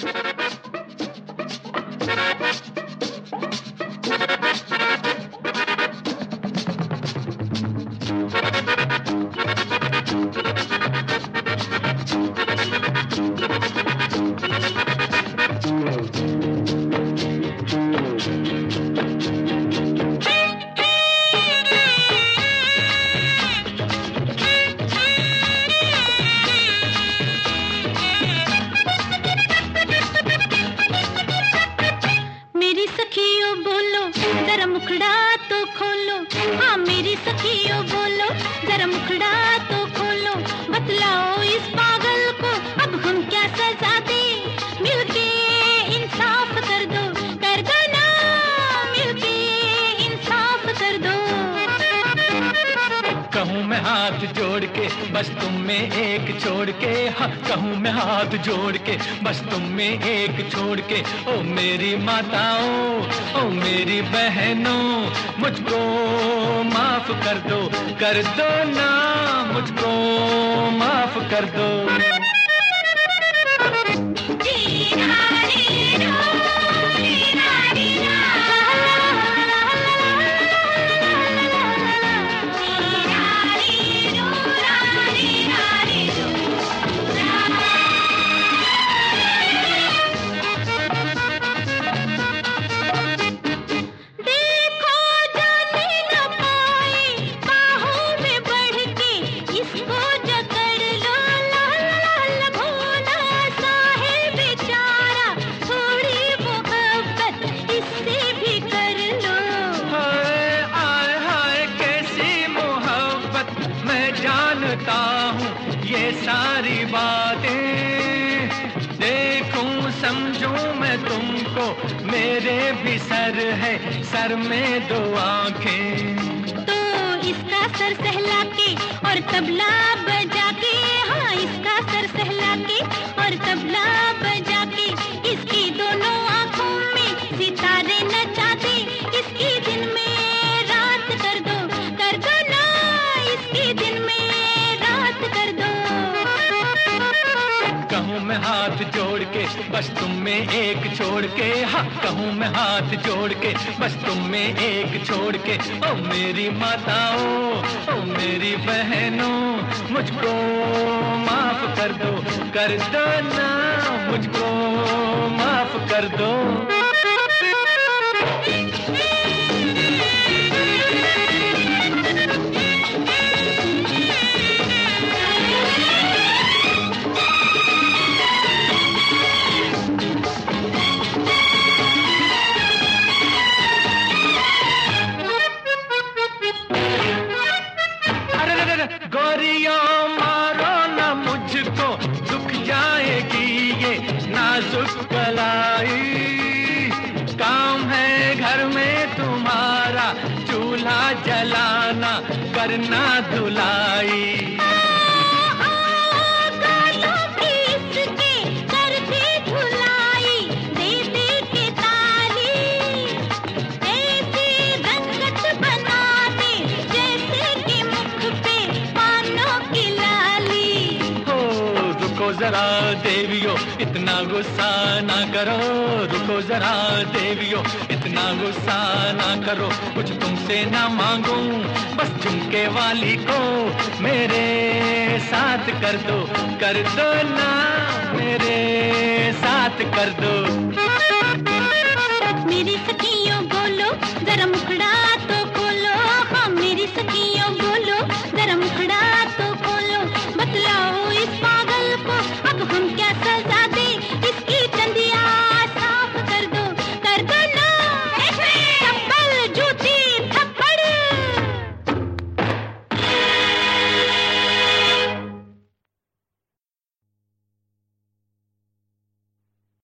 मुखड़ा तो खोलो, हाँ मेरी सखियों बोलो, जरा मुखड़ा तो खोलो, बतलाओ इस पागल को अब हम क्या सजा दे, मिलके इंसाफ कर दो ना, मिलके इंसाफ कर दो। कहूँ मैं हाथ जोड़ के बस तुम में एक छोड़ के, हाँ कहूँ मैं हाथ जोड़ के बस तुम में एक छोड़ के, ओ मेरी माताओं, ओ मेरी बहनों, मुझको माफ कर दो ना, मुझको माफ कर दो। जानता हूँ ये सारी बातें, देखूं समझूं मैं तुमको, मेरे भी सर है, सर में दो आंखें। तो इसका सर सहला के और तबला बजा के, हाँ इसका सर सहला के और तबला बजा के, इसकी दोनों आंखों में सितारे नचा दे, इसकी दिन में रात कर दो ना, इसकी दिन में कर दो। कहूँ मैं हाथ जोड़ के बस तुम में एक छोड़ के, हाँ कहूँ मैं हाथ जोड़ के बस तुम में एक छोड़ के, ओ मेरी माताओं, ओ मेरी बहनों, मुझको माफ कर दो ना, मुझको माफ कर दो। गोरियों मारो न मुझको, दुख जाएगी ये नाजुक कलाई, काम है घर में तुम्हारा, चूल्हा जलाना करना धुलाई। जरा देवियों इतना गुस्सा ना करो, रुको जरा देवियों इतना गुस्सा ना करो, कुछ तुमसे ना मांगूं, बस झुमके वाली को मेरे साथ कर दो ना, मेरे साथ कर दो। मेरी सखियों बोलो जरा मुखड़ा तो खोलो, हाँ मेरी सखियों बोलो जरा मुखड़ा